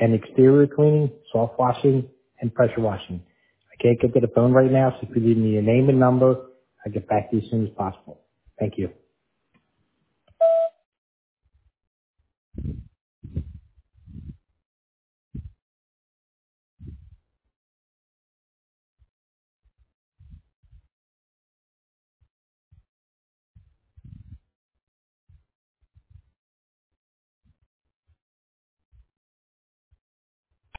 and exterior cleaning, soft washing, and pressure washing. I can't get to the phone right now, so if you leave me your name and number, I'll get back to you as soon as possible. Thank you.